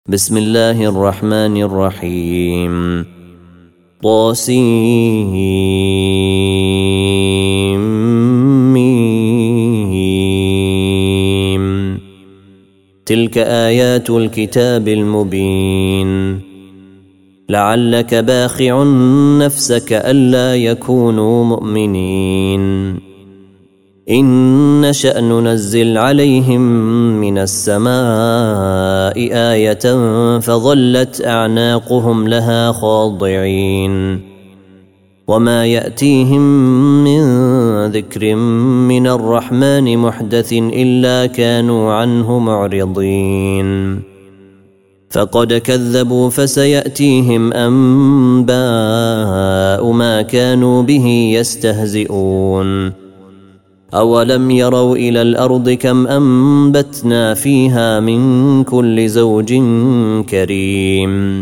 بسم الله الرحمن الرحيم طاسيم تلك آيات الكتاب المبين لعلك باخع نفسك ألا يكونوا مؤمنين إن نشأ ننزل عليهم من السماء آية فظلت أعناقهم لها خاضعين وما يأتيهم من ذكر من الرحمن محدث إلا كانوا عنه معرضين فقد كذبوا فسيأتيهم أنباء ما كانوا به يستهزئون أولم يروا إلى الأرض كم أنبتنا فيها من كل زوج كريم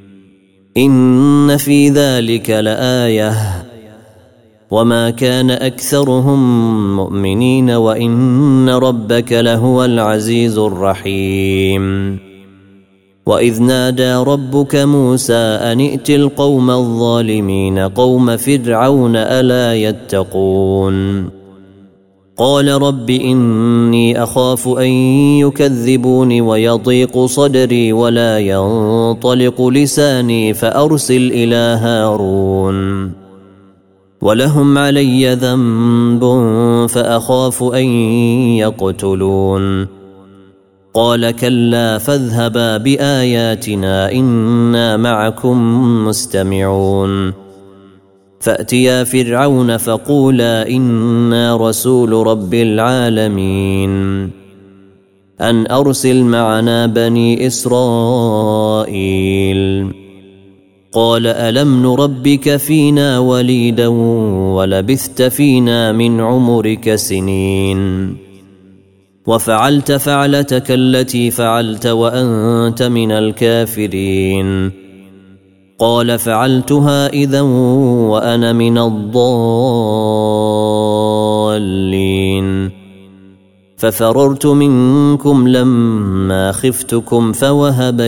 إن في ذلك لآية وما كان أكثرهم مؤمنين وإن ربك لهو العزيز الرحيم وإذ نادى ربك موسى أن ائت القوم الظالمين قوم فرعون ألا يتقون قال رب إني أخاف أن يكذبوني ويضيق صدري ولا ينطلق لساني فأرسل إلى هارون ولهم علي ذنب فأخاف أن يقتلون قال كلا فاذهبا بآياتنا إنا معكم مستمعون فأتيا فرعون فقولا إنا رسول رب العالمين أن أرسل معنا بني إسرائيل قال ألم نربك فينا وليدا ولبثت فينا من عمرك سنين وفعلت فعلتك التي فعلت وأنت من الكافرين قال فعلتها إذا وأنا من الضالين ففررت منكم لما خفتكم فوهب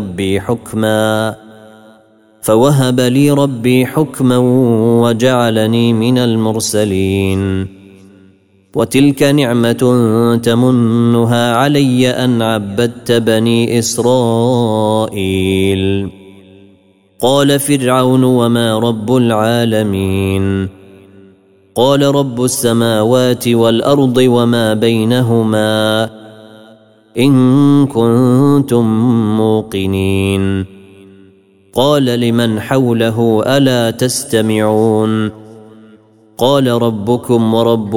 لي ربي حكما وجعلني من المرسلين وتلك نعمة تمنها علي أن عبدت بني إسرائيل قال فرعون وما رب العالمين قال رب السماوات والأرض وما بينهما إن كنتم موقنين قال لمن حوله ألا تستمعون قال ربكم ورب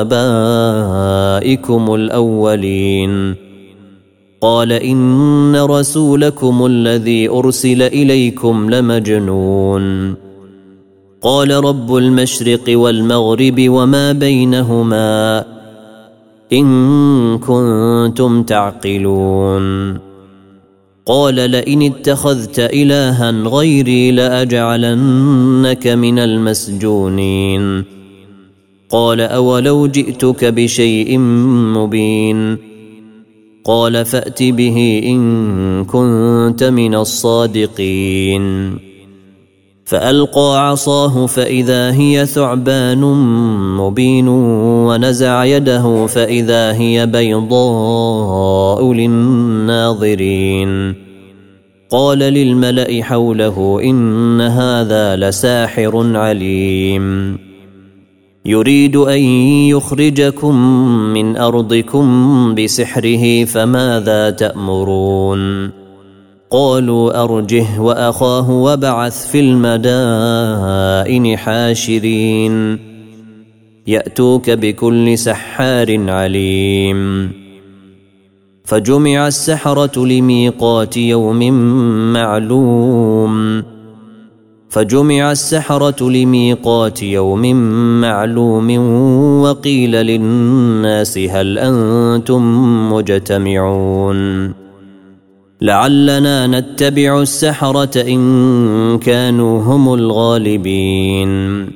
آبائكم الأولين قال إن رسولكم الذي أرسل إليكم لمجنون قال رب المشرق والمغرب وما بينهما إن كنتم تعقلون قال لئن اتخذت إلها غيري لأجعلنك من المسجونين قال أولو جئتك بشيء مبين قال فأت به إن كنت من الصادقين فألقى عصاه فإذا هي ثعبان مبين ونزع يده فإذا هي بيضاء للناظرين قال للملأ حوله إن هذا لساحر عليم يريد أن يخرجكم من أرضكم بسحره فماذا تأمرون قالوا أرجه وأخاه وابعث في المدائن حاشرين يأتوك بكل سحار عليم فجمع السحرة لميقات يوم معلوم وقيل للناس هل أنتم مجتمعون لعلنا نتبع السحرة إن كانوا هم الغالبين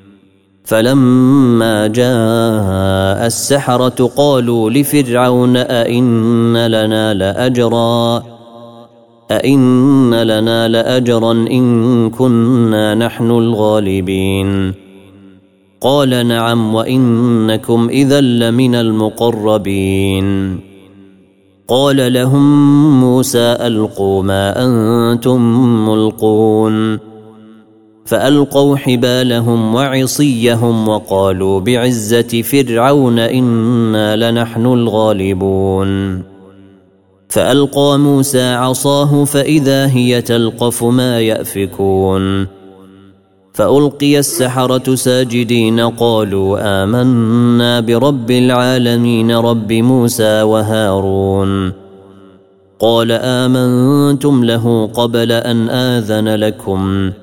فلما جاء السحرة قالوا لفرعون أئن لنا لأجرا أئن لنا لأجرا إن كنا نحن الغالبين قال نعم وإنكم إذا لمن المقربين قال لهم موسى ألقوا ما أنتم ملقون فألقوا حبالهم وعصيهم وقالوا بعزة فرعون إنا لنحن الغالبون فألقى موسى عصاه فإذا هي تلقف ما يأفكون فألقي السحرة ساجدين قالوا آمنا برب العالمين رب موسى وهارون قال آمنتم له قبل أن آذن لكم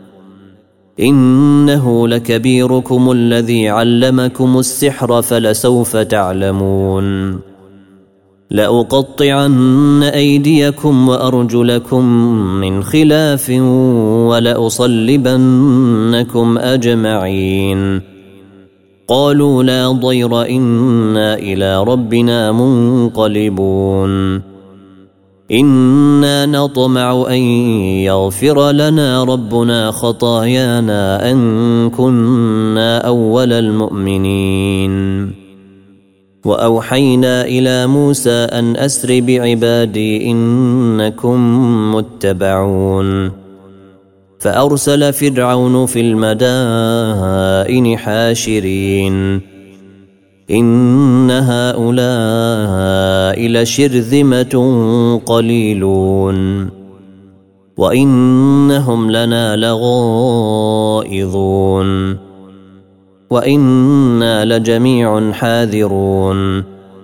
إنه لكبيركم الذي علمكم السحر فلسوف تعلمون لأقطعن أيديكم وأرجلكم من خلاف ولأصلبنكم أجمعين قالوا لا ضير إنا إلى ربنا منقلبون إنا نطمع أن يغفر لنا ربنا خطايانا أن كنا أول المؤمنين وأوحينا إلى موسى أن أسر بعبادي إنكم متبعون فأرسل فرعون في المدائن حاشرين إن هؤلاء لشرذمة قليلون وإنهم لنا لغائظون وإنا لجميع حاذرون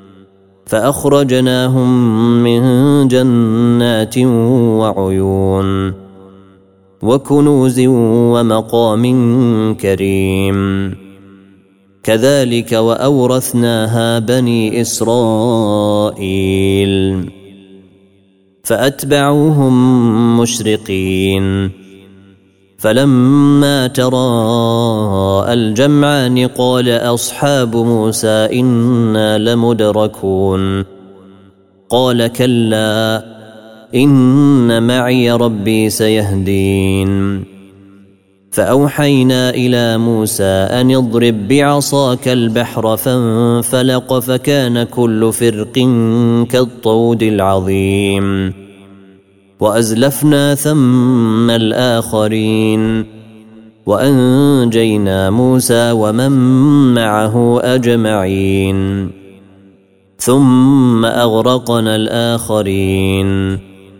فأخرجناهم من جنات وعيون وكنوز ومقام كريم كذلك وأورثناها بني إسرائيل فأتبعوهم مشرقين فلما تراءى الجمعان قال أصحاب موسى إنا لمدركون قال كلا إن معي ربي سيهدين فأوحينا إلى موسى أن اضرب بعصاك البحر فانفلق فكان كل فرق كالطود العظيم وأزلفنا ثم الآخرين وأنجينا موسى ومن معه أجمعين ثم أغرقنا الآخرين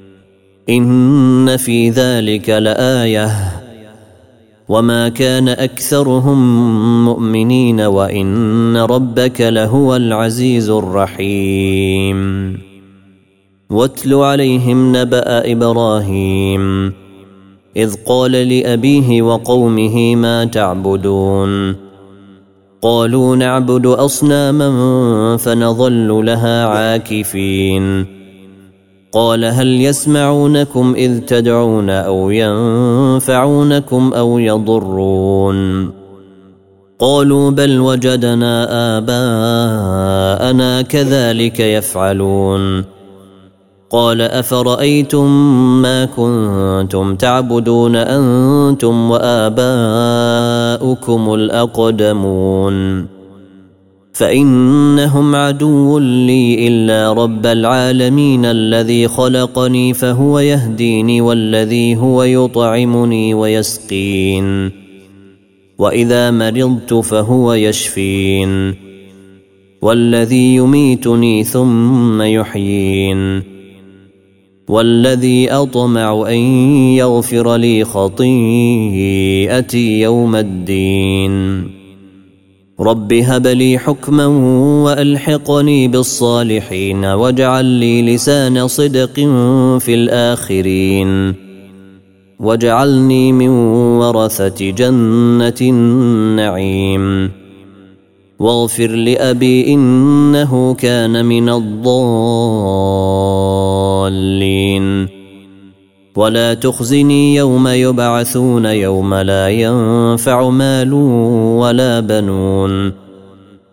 إن في ذلك لآية وما كان أكثرهم مؤمنين وإن ربك لهو العزيز الرحيم واتل عليهم نبأ إبراهيم إذ قال لأبيه وقومه ما تعبدون قالوا نعبد أصناما فنظل لها عاكفين قال هل يسمعونكم إذ تدعون أو ينفعونكم أو يضرون قالوا بل وجدنا آباءنا كذلك يفعلون قال أفرأيتم ما كنتم تعبدون أنتم وآباؤكم الأقدمون فإنهم عدو لي إلا رب العالمين الذي خلقني فهو يهديني والذي هو يطعمني ويسقين وإذا مرضت فهو يشفين والذي يميتني ثم يحيين والذي أطمع أن يغفر لي خطيئتي يوم الدين رب هب لي حكما وألحقني بالصالحين واجعل لي لسان صدق في الآخرين واجعلني من ورثة جنة النعيم واغفر لأبي إنه كان من الضالين ولا تخزني يوم يبعثون يوم لا ينفع مال ولا بنون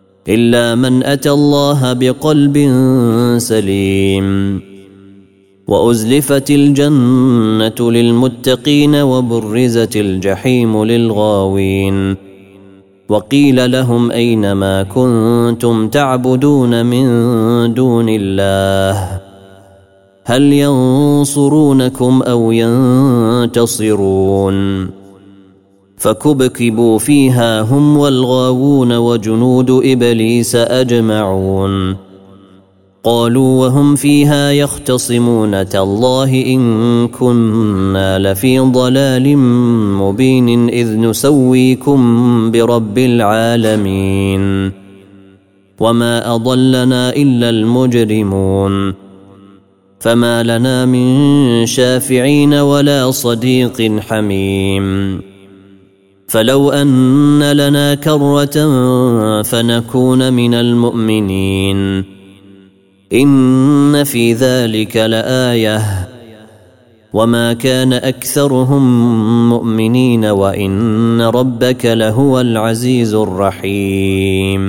إلا من أتى الله بقلب سليم وأزلفت الجنة للمتقين وبرزت الجحيم للغاوين وقيل لهم أين ما كنتم تعبدون من دون الله هل ينصرونكم أو ينتصرون فكبكبوا فيها هم والغاوون وجنود إبليس أجمعون قالوا وهم فيها يختصمون تالله إن كنا لفي ضلال مبين إذ نسويكم برب العالمين وما أضلنا إلا المجرمون فما لنا من شافعين ولا صديق حميم فلو أن لنا كرة فنكون من المؤمنين إن في ذلك لآية وما كان أكثرهم مؤمنين وإن ربك لهو العزيز الرحيم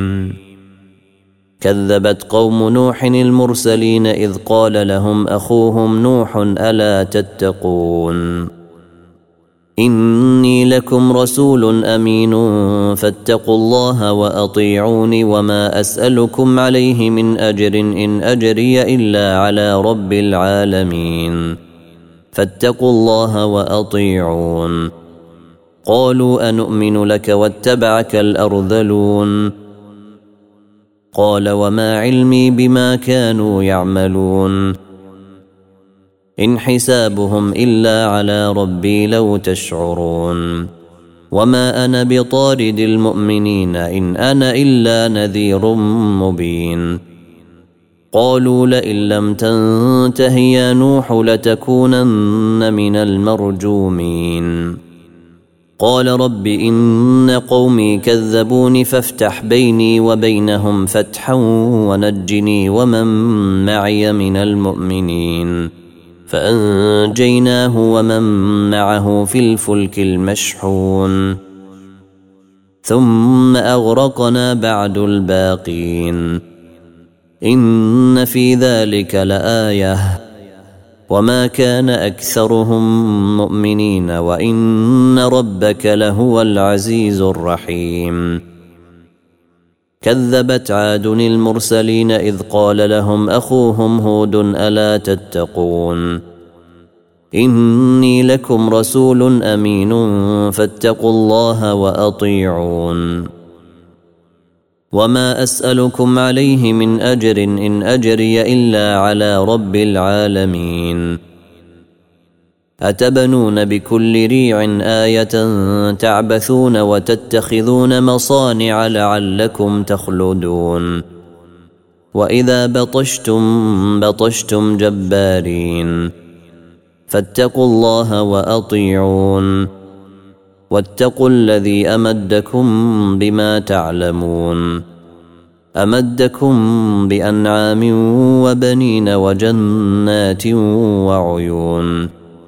كذبت قوم نوح المرسلين إذ قال لهم أخوهم نوح ألا تتقون إني لكم رسول أمين فاتقوا الله وأطيعوني وما أسألكم عليه من أجر إن أجري إلا على رب العالمين فاتقوا الله وأطيعون قالوا أنؤمن لك واتبعك الأرذلون قال وما علمي بما كانوا يعملون إن حسابهم إلا على ربي لو تشعرون وما أنا بطارد المؤمنين إن أنا إلا نذير مبين قالوا لئن لم تنته يا نوح لتكونن من المرجومين قال رب إن قومي كذبوني فافتح بيني وبينهم فتحا ونجني ومن معي من المؤمنين فأنجيناه ومن معه في الفلك المشحون ثم أغرقنا بعد الباقين إن في ذلك لآية وما كان أكثرهم مؤمنين وإن ربك لهو العزيز الرحيم كذبت عاد المرسلين إذ قال لهم أخوهم هود ألا تتقون إني لكم رسول أمين فاتقوا الله وأطيعون وما أسألكم عليه من أجر إن أجري إلا على رب العالمين أتبنون بكل ريع آية تعبثون وتتخذون مصانع لعلكم تخلدون وإذا بطشتم جبارين فاتقوا الله وأطيعون واتقوا الذي أمدكم بما تعلمون أمدكم بأنعام وبنين وجنات وعيون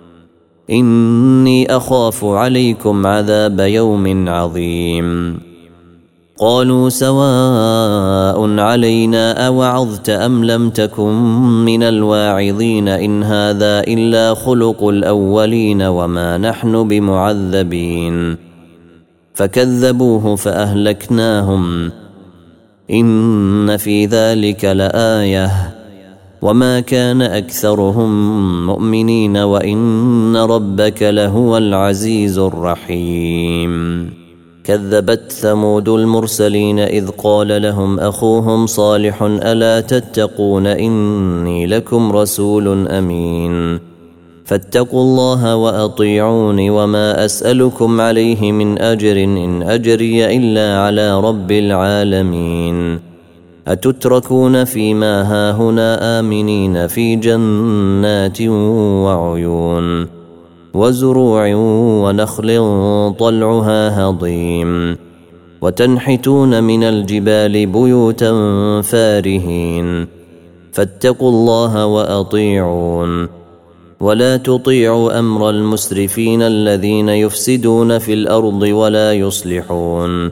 إني أخاف عليكم عذاب يوم عظيم قالوا سواء علينا أوعظت أم لم تكن من الواعظين إن هذا إلا خلق الأولين وما نحن بمعذبين فكذبوه فأهلكناهم إن في ذلك لآية وما كان أكثرهم مؤمنين وإن ربك لهو العزيز الرحيم كذبت ثمود المرسلين إذ قال لهم أخوهم صالح ألا تتقون إني لكم رسول أمين فاتقوا الله وأطيعوني وما أسألكم عليه من أجر إن أجري إلا على رب العالمين أتتركون فيما هاهنا آمنين في جنات وعيون وزروع ونخل طلعها هضيم وتنحتون من الجبال بيوتا فارهين فاتقوا الله وأطيعون ولا تطيعوا أمر المسرفين الذين يفسدون في الأرض ولا يصلحون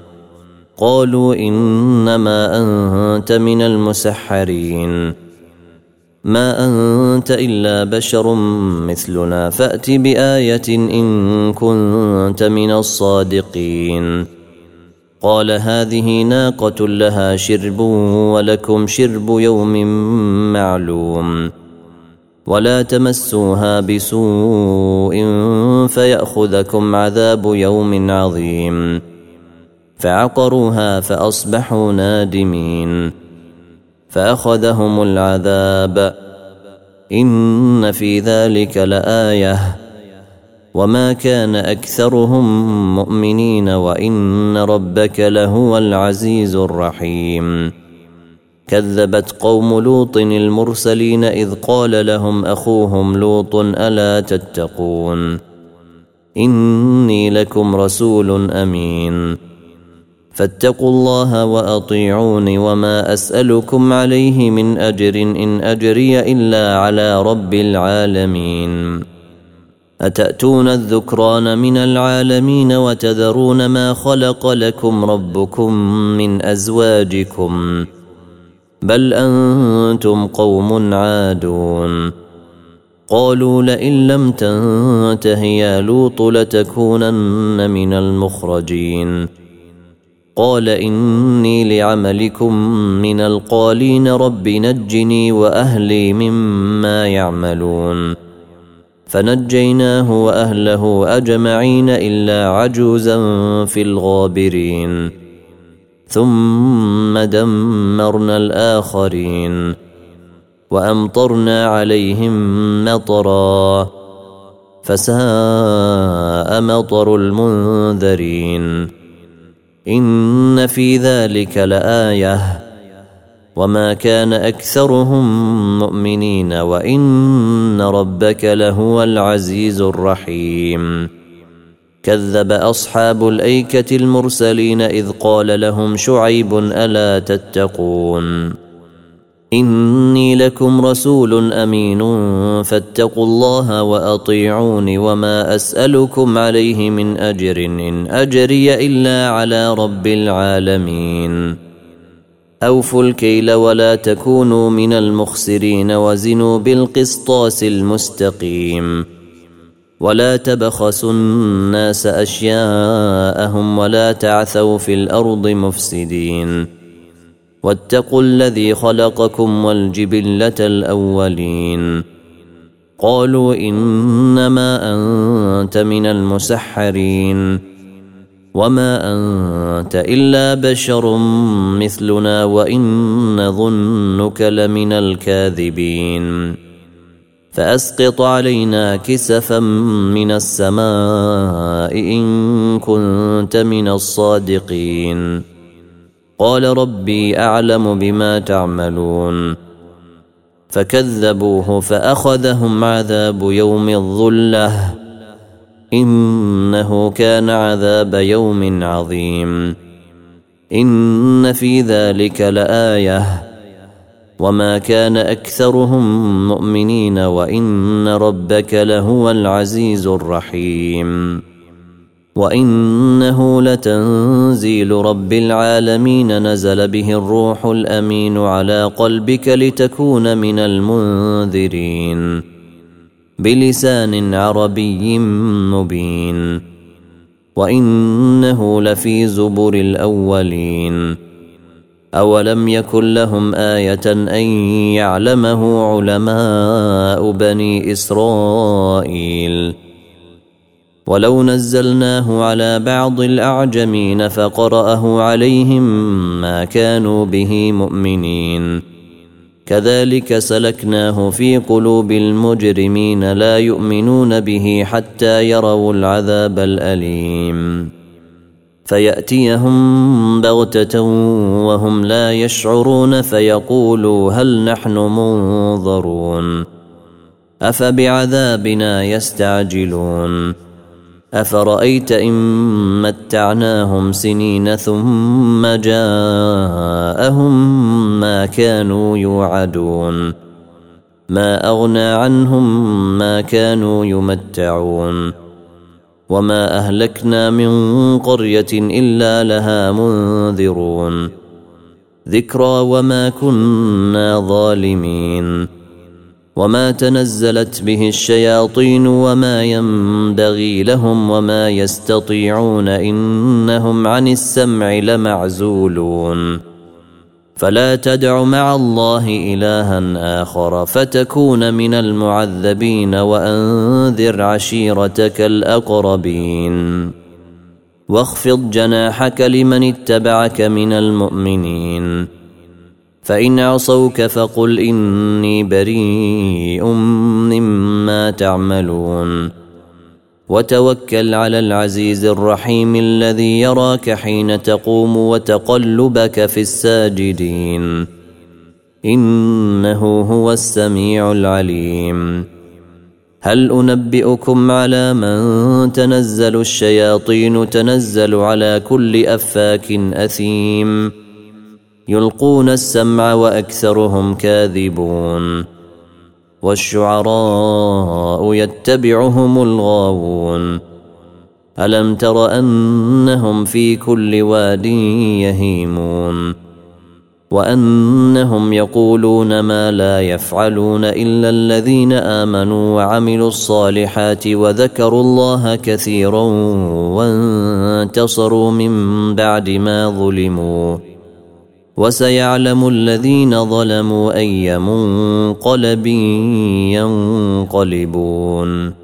قالوا إنما أنت من المسحرين ما أنت إلا بشر مثلنا فأت بآية إن كنت من الصادقين. قال هذه ناقة لها شرب ولكم شرب يوم معلوم ولا تمسوها بسوء فيأخذكم عذاب يوم عظيم. فعقروها فأصبحوا نادمين فأخذهم العذاب إن في ذلك لآية وما كان أكثرهم مؤمنين وإن ربك لهو العزيز الرحيم. كذبت قوم لوط المرسلين إذ قال لهم أخوهم لوط ألا تتقون إني لكم رسول أمين فاتقوا الله وأطيعون وما أسألكم عليه من أجر إن أجري إلا على رب العالمين. أتأتون الذكران من العالمين وتذرون ما خلق لكم ربكم من أزواجكم بل أنتم قوم عادون. قالوا لئن لم تنته يا لوط لتكونن من المخرجين. قال إني لعملكم من القالين رب نجني وأهلي مما يعملون. فنجيناه وأهله أجمعين إلا عجوزا في الغابرين ثم دمرنا الآخرين وأمطرنا عليهم مطرا فساء مطر المنذرين. إن في ذلك لآية وما كان أكثرهم مؤمنين وإن ربك لهو العزيز الرحيم. كذب أصحاب الأيكة المرسلين إذ قال لهم شعيب ألا تتقون إني لكم رسول أمين فاتقوا الله وأطيعون وما أسألكم عليه من أجر إن أجري إلا على رب العالمين. أوفوا الكيل ولا تكونوا من المخسرين وزنوا بالقسطاس المستقيم ولا تبخسوا الناس أشياءهم ولا تعثوا في الأرض مفسدين واتقوا الذي خلقكم والجبلة الأولين. قالوا إنما أنت من المسحرين وما أنت إلا بشر مثلنا وإن نظنك لمن الكاذبين. فأسقط علينا كسفا من السماء إن كنت من الصادقين. قال ربي أعلم بما تعملون. فكذبوه فأخذهم عذاب يوم الظلة إنه كان عذاب يوم عظيم. إن في ذلك لآية وما كان أكثرهم مؤمنين وإن ربك لهو العزيز الرحيم. وإنه لتنزيل رب العالمين نزل به الروح الأمين على قلبك لتكون من المنذرين بلسان عربي مبين. وإنه لفي زبر الأولين. أولم يكن لهم آية أن يعلمه علماء بني إسرائيل ولو نزلناه على بعض الأعجمين فقرأه عليهم ما كانوا به مؤمنين. كذلك سلكناه في قلوب المجرمين لا يؤمنون به حتى يروا العذاب الأليم فيأتيهم بغتة وهم لا يشعرون فيقولوا هل نحن منظرون أفبعذابنا يستعجلون أفرأيت إن متعناهم سنين ثم جاءهم ما كانوا يوعدون ما أغنى عنهم ما كانوا يمتعون وما أهلكنا من قرية إلا لها منذرون ذكرى وما كنا ظالمين وما تنزلت به الشياطين وما ينبغي لهم وما يستطيعون إنهم عن السمع لمعزولون فلا تدع مع الله إلها آخر فتكون من المعذبين وأنذر عشيرتك الأقربين واخفض جناحك لمن اتبعك من المؤمنين فإن عصوك فقل إني بريء مما تعملون وتوكل على العزيز الرحيم الذي يراك حين تقوم وتقلبك في الساجدين إنه هو السميع العليم هل أنبئكم على من تنزل الشياطين تنزل على كل أفاك أثيم يلقون السمع وأكثرهم كاذبون والشعراء يتبعهم الغاوون ألم تر أنهم في كل واد يهيمون وأنهم يقولون ما لا يفعلون إلا الذين آمنوا وعملوا الصالحات وذكروا الله كثيرا وانتصروا من بعد ما ظلموا وسيعلم الذين ظلموا أي منقلب ينقلبون